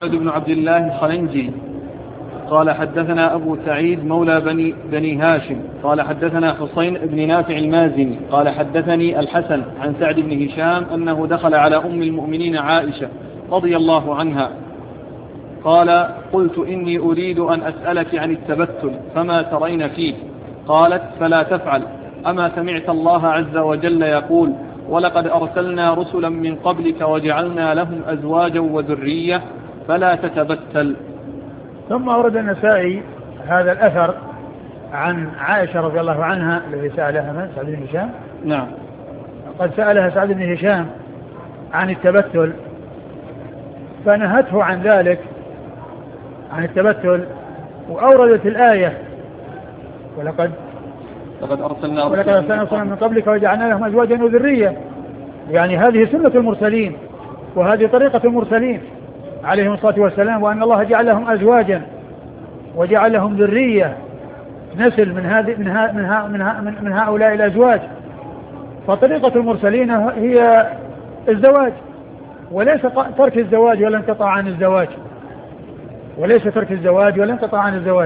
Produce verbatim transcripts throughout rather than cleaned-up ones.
بن عبد الله الخلنجي قال حدثنا أبو سعيد مولى بني, بني هاشم قال حدثنا حسين بن نافع المازني قال حدثني الحسن عن سعد بن هشام أنه دخل على أم المؤمنين عائشة رضي الله عنها قال قلت إني أريد أن أسألك عن التبتل فما ترين فيه؟ قالت فلا تفعل، أما سمعت الله عز وجل يقول ولقد أرسلنا رسلا من قبلك وجعلنا لهم أزواجا وذرية فلا تتبتل. ثم أورد النسائي هذا الأثر عن عائشة رضي الله عنها الذي سألها من سعد بن هشام. نعم. قد سألها سعد بن هشام عن التبتل فنهته عن ذلك عن التبتل وأوردت الآية ولقد لقد أرسلنا ولقد أرسلنا رسلا من قبلك وجعلنا لهم أزواجا وذرية، يعني هذه سنة المرسلين وهذه طريقة المرسلين عليهم الصلاة والسلام، وأن الله جعل لهم أزواجا وجعل لهم ذرية نسل من هذه من ها من ها من, ها من هؤلاء الأزواج. فطريقة المرسلين هي الزواج وليس ترك الزواج ولا انقطاع عن الزواج وليس ترك الزواج ولا انقطاع عن الزواج.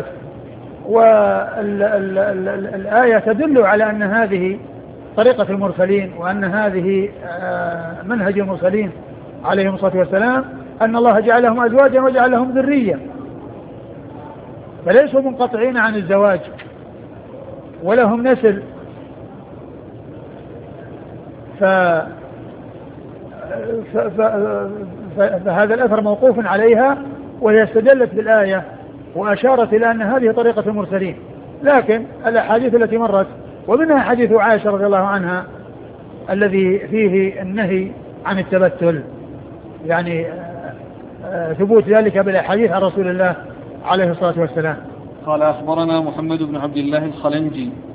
والآية تدل على أن هذه طريقة المرسلين وأن هذه منهج المرسلين عليهم الصلاة والسلام، أن الله جعل لهم أزواجا وجعل لهم ذرية، فليسوا منقطعين عن الزواج ولهم نسل. ف... ف... ف... فهذا الأثر موقوف عليها وهي استدلت بالآية وأشارت إلى أن هذه طريقة المرسلين. لكن الأحاديث التي مرت ومنها حديث عائشة رضي الله عنها الذي فيه النهي عن التبتل، يعني ثبوت ذلك بالأحاديث عن رسول الله عليه الصلاة والسلام. قال أخبرنا محمد بن عبد الله الخلنجي